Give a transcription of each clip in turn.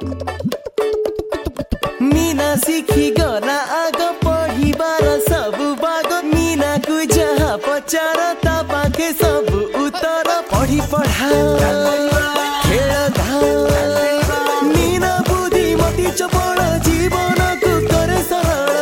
मीना सीखी गला आग पढ़िबार सब बाग मीना को जहाँ पचार ता पाखे सब उत्तर पढ़ी पढ़ा खेल मीना बुद्धिमती चपल जीवन को करे सरल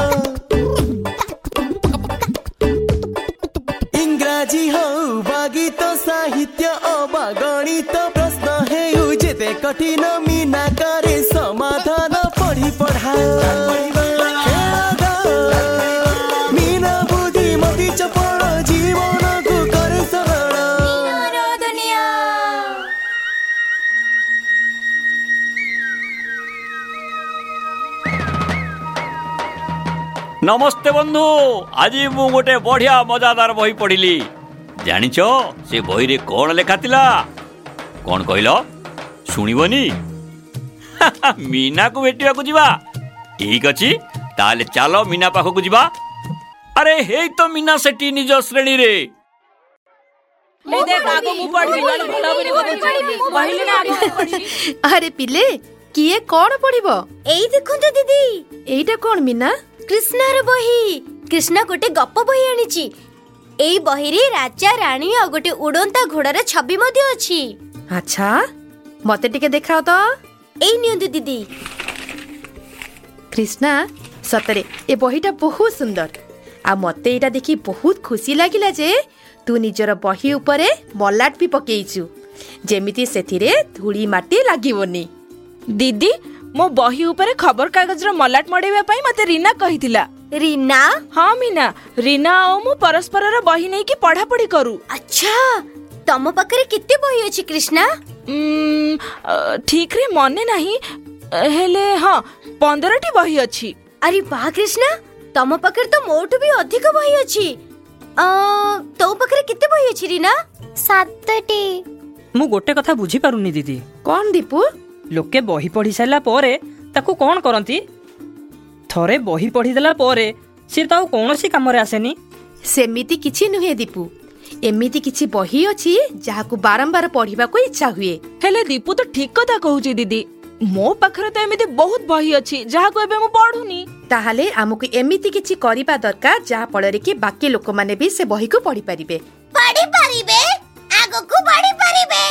इंग्राजी हो गीत साहित्य अबा गणित प्रश्न हेउ जेते कठिन मीना करे समाधान पढ़ी पढ़ा मीना बुद्धिमती चपल जीवन को करे सरल। नमस्ते बंधु, आज मु गोटे बढ़िया मजादार बही पढ़िली। जानिछ से बही रे कौन लेखा थिला? कौन कहलो? शुणिबनी? मीना को भेटिया को जीवा। ठीक अछि, ताले चलो मीना पाखो को जीवा। अरे हे तो मीना सेठी निज श्रेणी रे। अरे पिले किए कौन पढ़िबो? एई देखंतु दीदी, एईटा कौन मीना? कृष्णार बही। कृष्णा गोटे गप बही आनिची। एई बही रे राजा रानी आ गोटे उड़ंता घोड़ार छवि मध्ये अछि। अच्छा, मते टिके देखाओ तो। एई नियंतु दीदी। कृष्णा सतरे ए बहीटा बहुत सुंदर। आ मते एटा देखि बहुत खुशी लागिला जे तू निजर बही उपरे मलाट भी पकेइछु, जेमिति सेथिरे धूली माटी लागिवनी। दीदी, मो बही उपरे खबर कागज रो मलाट मडेबा पई मते रीना कहितिला। रीना? हाँ मीना, रीना ओ मु परस्पर रो बही नै कि पढ़ा पढ़ी करू। अच्छा, तम पाखरे किते बही अछि कृष्णा? ठीक रे मने नाही, हेले हाँ 15टी बही अछि। अरे वाह कृष्णा, तम पाखरे तो मोठ भी अधिक बही अछि। तो पाखरे किते बही अछि रीना? 7टी। मु गोटे कथा बुझी पारुनी दीदी। कौन दीपू? लोके बही पढ़ी साइला परे ताकू कौन करंती? थरे बही पढ़ी देला परे से ताऊ कोनोसी काम रे आसेनी। सेमिति किछि नुहे दीपू, एमिति किछि बही अछि जाहाकू बारंबार पढ़िबा को इच्छा हुए। हेले दीपू तो ठीक कथा कहूची दीदी, मो पाखरे तो एमिति बहुत बही अछि जाहाकू एबे मु पढुनी। ताहाले हमकु एमिति किछि करिबा दरकार जाहा पड़रे कि बाकी लोक माने भी से बही को पढ़ी परिबे। आगो को पढ़ी परिबे।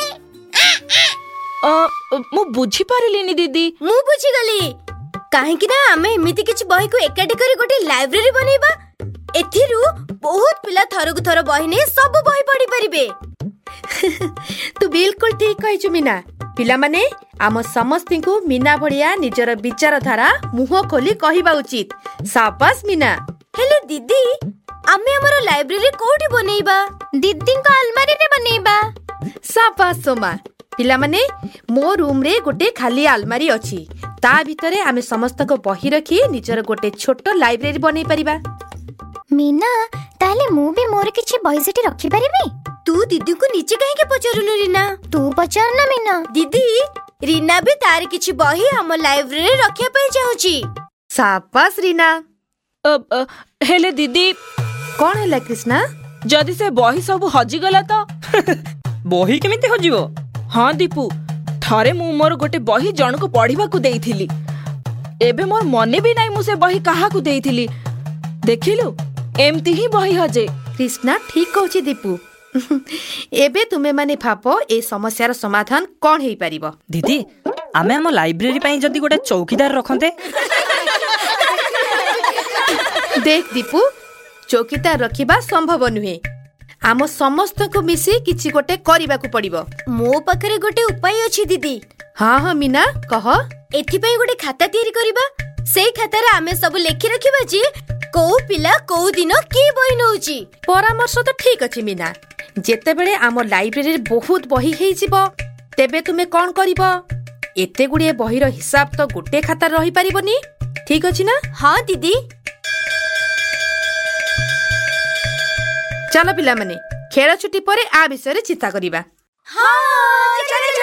मु बुझी पारिलिनी दीदी। मु बुझी गली। काहे कि ना आमे एमिति किछि बही को एकाठी करी गोटे लाइब्रेरी बनेबा। एथिरु बहुत पिला थरगु थर बही ने सब बही पढ़ी परिबे। तू बिल्कुल ठीक कहिछु मीना। पिला माने आम समस्ती को मीना भड़िया निजर विचार धारा मुह खोली कहिबा उचित। शाबाश मीना। हेले दीदी, आमे हमर लाइब्रेरी कोठी बनेइबा? दीदी को अलमारी रे बनेइबा। शाबाश सोमा। पिला माने मो रूम रे गोटे खाली अलमारी अछि, ता भितरे आमे समस्त को बही रखी निजर गोटे छोटो लाइब्रेरी बनै परिबा। मीना, ताले मु भी मोर किछि बही सेठी रखि परिबी? तू दीदी को नीचे काहे के पचारुलु रीना? तू पचार ना मीना। दीदी, रीना भी तार किछि बही हम लाइब्रेरी रखिया पई चाहूची। शाबाश रीना। हेले दीदी, कौन हैला कृष्णा? जदी से बही सब हजी गला तो? बही केमिति हजिबो? हाँ दीपू, थरे मु मोर गोटे बही जण को पढ़िबा को देइथिली। एबे मोर मने भी नाही मु से बही काहा को देइथिली। देखिलु एमती ही बही हजे। कृष्णा ठीक कहूची दीपू। एबे तुमे माने भाबो ए समस्यार समाधान कोन हेई परिबो? दीदी, आमे हम लाइब्रेरी पई जदी गोटे चौकीदार रखंते। देख दीपू, चौकीदार रखिबा संभव नुहे। आम समस्त को मिसी किछि गोटे करिबा को पड़िबो। मो पाखरे गोटे उपाय अछि दीदी। हाँ हाँ मीना कह। एथि पई गोटे खाता तयारी करिबा। सेई खाता रे आमे सब लेखि रखिबा जे को पिला को दिन की बही नउची। परामर्श तो ठीक अछि मीना। जेते बेले आम लाइब्रेरी रे बहुत बही हेई जिवो, तेबे तुमे कोन करिवो? एते गुडे बहीर हिसाब तो गोटे खाता रही परिबोनी। ठीक अछि ना? हाँ दीदी। चलो पिला माने खेल छुट्टी परे आ विषय रे चिंता करिबा। हाँ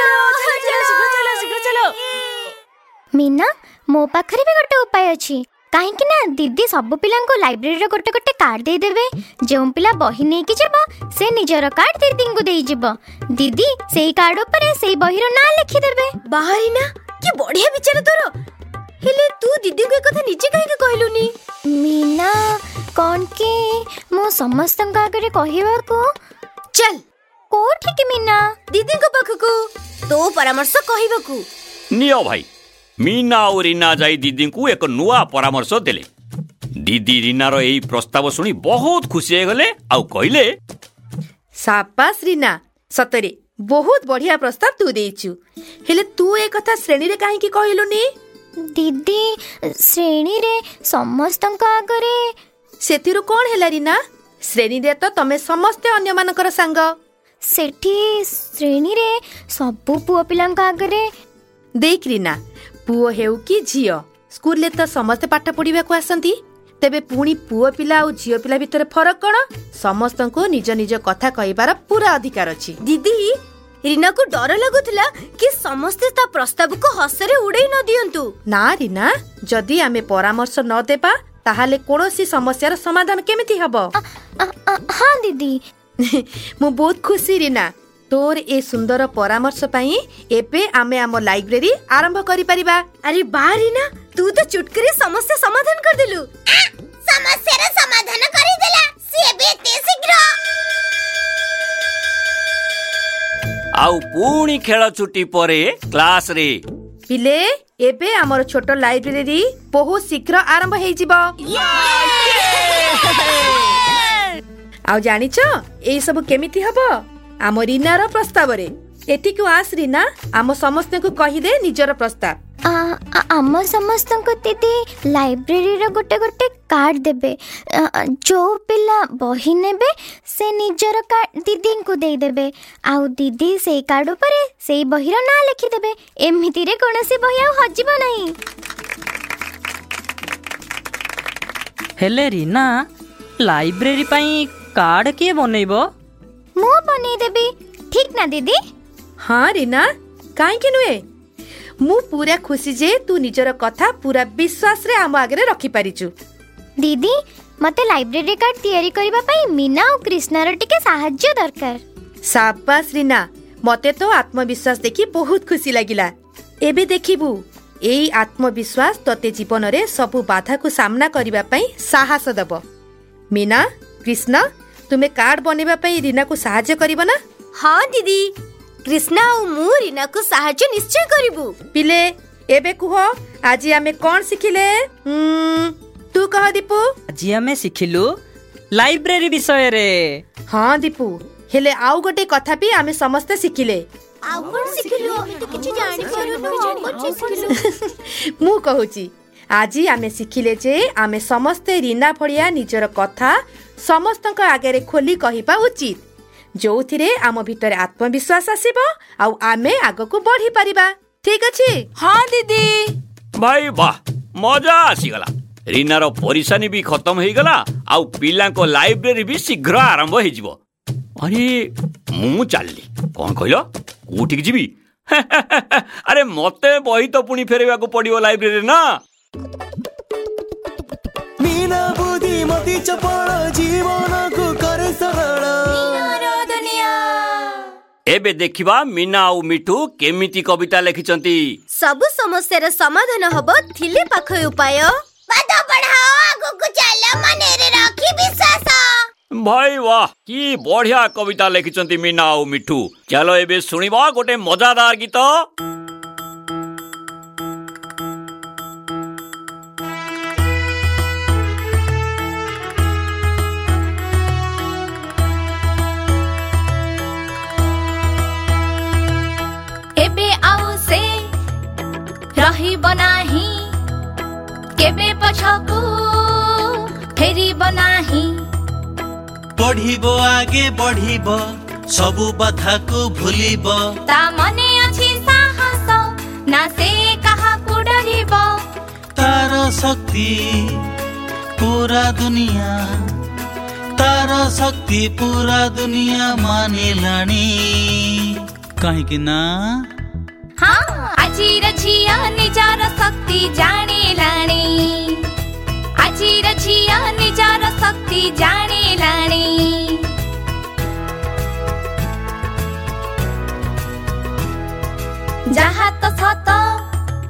चलो। मीना, मो पाखरे भी गोटे उपाय अछि। काहे कि ना दीदी सब पिला को लाइब्रेरी रे गोटे गोटे कार्ड दे देबे। जेउ पिला बही नै कि जबो से निजर कार्ड दीदी को देई जबो। दीदी सेई कार्ड ऊपर सेई बही रो नाम लिखि देबे। बाहरी ना कि बढ़िया विचार तोर। हेले तू दीदी को एक कथा निजे काहे कहलुनी? मीना कौन के मो समस्त आगे कहवा को चल कोठी के मीना दीदी को पाखकू तो परामर्श कहबा नियो भाई। मीना और रीना जाई दीदी को एक नुआ परामर्श देले। दीदी रीनार एई प्रस्ताव सुनी बहुत खुशी हो गले आउ कहले साबास रीना, सतरे बहुत बढ़िया प्रस्ताव तू देइछु। हेले तू ए कथा श्रेणी रे काहे की कहलुनी? दीदी श्रेणी रे समस्त आगे सेथिरु कोन हेला रीना? श्रेणी रे तो तमे समस्त अन्य मानकर संग, सेठी श्रेणी रे सबु पुओ पिलांका आगे देख रीना, पुओ हेउ कि झियो स्कूल ले तो समस्त पाठ पढ़िबा को आसंती, तेबे पुणी पुओ पिला और झियो पिला भितर फरक कौन? समस्त को निज निज कथा कहबार पूरा अधिकार अछि। दीदी रीना को डर लगुतला कि समस्ते ता प्रस्ताव को हसरे उड़ेई न दियंतु। ना रीना, जदि आमे परामर्श न देबा ताहाले कोनोसी समस्यार समाधान केमिति हबो? हाँ दीदी मु बहुत खुशी रीना, तोर ए सुंदर परामर्श पाई एबे आमे आम लाइब्रेरी आरंभ करि परिबा। अरे बा रीना, तू तो चुटकरे समस्या समाधान कर देलु। समस्यार समाधान करि देला से बेते शीघ्र। आउ पुणी खेल छुट्टी परे क्लास रे पिले एबे हमर छोट लाइब्रेरी बहुत शीघ्र आरंभ हेइ जिवो। आउ जानिछ एई सब केमिति हबो? आम रीनार प्रस्ताव रे एठी को आस रीना, आम समस्त को कहि दे निजर प्रस्ताव। आम समस्त को दीदी लाइब्रेरी रे गोटे गोटे कार्ड देबे। जो पिला बही नेबे से निजर कार्ड दीदी को दे देबे। आउ दीदी से कार्ड ऊपर से बही रो ना लिखि देबे। एमिति रे कोनोसी बही आउ हजिबो नाही। हेले रीना, लाइब्रेरी पाई कार्ड के बनेबो? मु बनै देबी, ठीक ना दीदी? हाँ रीना, काहे के नुए? मु पूरा खुशी जे तू निजर कथा पूरा विश्वास रे आम आगे रखी पारिचु। दीदी मते लाइब्रेरी कार्ड तैयारी करबा पई मीना और कृष्णार टिके सहाय्य दरकार। शाबाश रीना, मते तो आत्मविश्वास देखि बहुत खुशी लागिला। एबे देखिबू एई आत्मविश्वास तते जीवन रे सबु बाधा को सामना करबा पई साहस दबो। मीना, कृष्णा, तुमे कार्ड बनेबा पई रीना को सहाय्य करिबो ना? हाँ दीदी, कृष्णा और मु रीना को सहाय्य निश्चय करिबू। पिले एबे कुह आज आमे कोन सिखिले? तू कह दीपू। आज आमे सिखिलु लाइब्रेरी विषय रे। हाँ दीपू, हेले आउ गोटे कथा भी आमे समस्त सिखिले। आउ कोन सिखिलु? हम तो किछ जानि पारुनु। मु कहूची आज आमे सिखिले जे आमे समस्त रीना भड़िया निजर कथा समस्त आगे खोली कहिबा उचित, जो थिरे आम भितर आत्मविश्वास आसीबो आउ आमे आगो को बढ़ी परिबा। ठीक अछि? हाँ दीदी। भाई वाह, मजा आसीगला। रीनार परेशानी भी खत्म हो गला आउ पिला को लाइब्रेरी भी शीघ्र आरंभ हो जिवो। अरे मु चलली कोन कहलो कोठी जीवी? अरे मते बही तो पुणी फेरवा को पड़ियो लाइब्रेरी ना। मीना बुद्धिमती चपल जीवन को करे सरल। एबे देखिबा मीना और मिठू केमिति कविता लिखिचंती। सब समस्यार समाधान हबो थिले पाखय उपाय। बात बढ़ाओ आगु को चलो मने रे रखी विश्वास। भाई वाह, की बढ़िया कविता लिखिचंती मीना और मिठू। चलो एबे सुनिबा गोटे मजादार गीत। रही बनाही केबे पछाकू फेरी बनाही। बढ़िबो आगे बढ़िबो सबु बाधा को भूलिबो। ता मने अछि साहस ना से कहा को डरिबो। तार शक्ति पूरा दुनिया, तार शक्ति पूरा दुनिया मानिलानी। कहीं कि ना हाँ आजिर झिया निजार शक्ति जानिलाणी। आजिर झिया निजार शक्ति जानिलाणी। जहाँ तो सत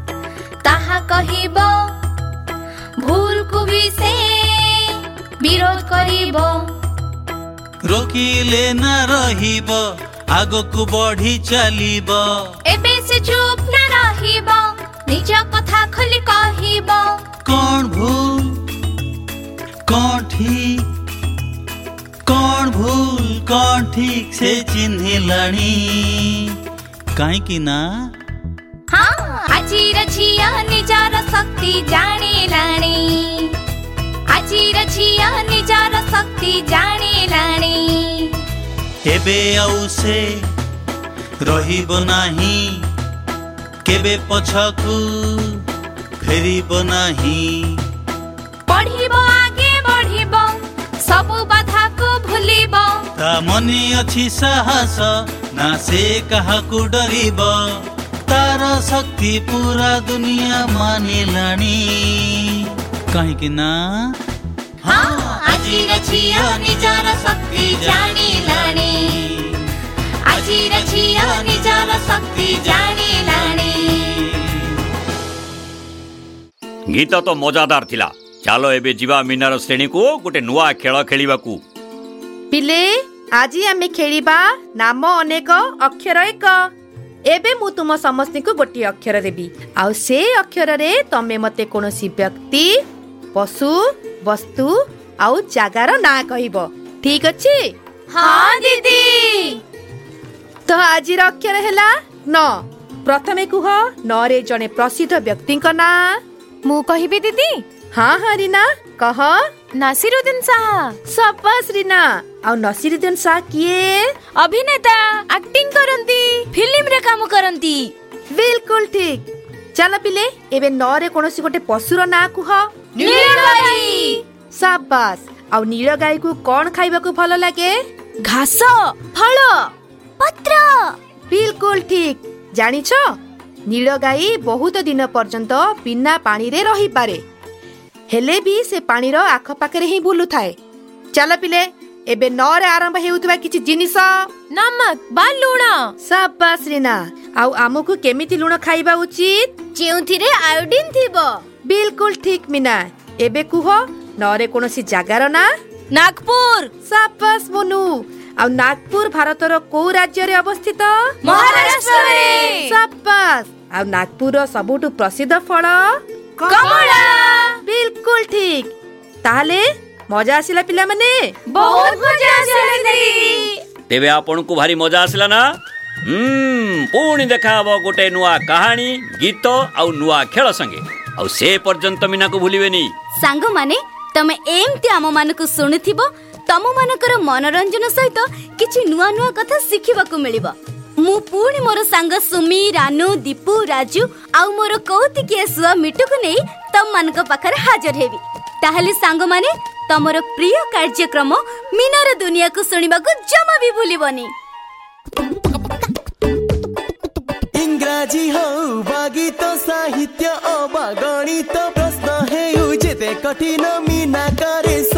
कहिब भूल को भी से विरोध करिब रोकिले न रहिब आगो को बढ़ी चलिब एबे से चुप न रहिब निज कथा खोली कहिब कौन भूल कौन ठीक कौन भूल कौन ठीक से चिन्हिलाणी काहे ना हाँ आजिर झिया निजार शक्ति जानिलाणी आजिर झिया निजार शक्ति जानिलाणी एबे आउ से रहिब नाही केबे पछकू फेरिब नाही पढ़िब आगे बढ़िब सबु बाधा को भूलिब ता मने अछि साहस ना से काहाकू डरिब तार शक्ति पूरा दुनिया मानिलाणी काहे ना हाँ आजिर झिया निजार शक्ति जानिलाणी आजिर झिया निजार शक्ति जानिलाणी गीत तो मजादार थिला। चलो एबे जीवा मीनार श्रेणी को गोटे नुआ खेल खेलिबाकू। पिले आजी आमे खेलिबा नाम अनेक अक्षर एक। एबे मु तुम समस्त को गोटे अक्षर देबी आउ से अक्षर रे तमे मते कोनोसी व्यक्ति पशु वस्तु आउ जागार ना कहिबो ठीक अछि? हाँ दीदी। तो आजिर अक्षर हेला न। प्रथमे कुह न रे जने प्रसिद्ध व्यक्ति का ना। मु कहिबी दीदी। हाँ हाँ रीना कह। नासिरुद्दीन शाह। शाबाश रीना। आउ नासिरुद्दीन शाह किए? अभिनेता, एक्टिंग करंती, फिल्म रे काम करंती। बिल्कुल ठीक। चल पिले एबे न रे कोनोसी गोटे पशुर ना कुह। नीलगाई। शाबाश। आउ नीलगाई को कोन खाइबा को भलो लागे? घास, फल, पत्र। बिल्कुल ठीक। जानिछो नीलगाई बहुत दिन पर्यंत बिना पानी रे रही पारे हेले भी से पानी रो आख पाखरे ही बुलु थाए। चल पिले एबे न रे आरंभ हेउतबा किछि जिनिस। नमक बा लूण। शाबाश रीना। आउ आमको केमिति लूण खाइबा उचित? जेउथिरे आयोडीन थिबो। बिल्कुल ठीक मीना। एबे कुह न रे कोनोसी जागार ना। नागपुर। शाबाश मोनू। आउ नागपुर भारतर को राज्य रे अवस्थित? महाराष्ट्र रे। शाबाश। आउ नागपुर रो सबुटु प्रसिद्ध फल? कमला। बिल्कुल ठीक। ताहले मजा आसिला पिला माने? बहुत मजा आसिला दीदी। तेबे आपन को भारी मजा आसिला ना? पुणी देखा हबो गोटे नुआ कहानी गीत आउ नुआ खेल संगे। आउ से पर्यंत मीना को भूलिबेनी। सांग माने तमे एमती आम मानकु सुनिथिबो तम मानकर मनोरंजन सहित किछि नुआ नुआ कथा सिखिबाकू मिलिबो। मु पुणी मोर सांग सुमी, रानू, दीपू, राजू आउ मोर कौतिकिया सुआ मिटु को नै तम मानक पाखरे हाजर हेबी। ताहले सांग माने तमरो प्रिय कार्यक्रम मीनार दुनिया को सुनिबाकू जमा भी भूलिबोनी। इंग्राजी हो गीत साहित्य अबा गणित प्रश्न हेउ जेते कठिन मीना करे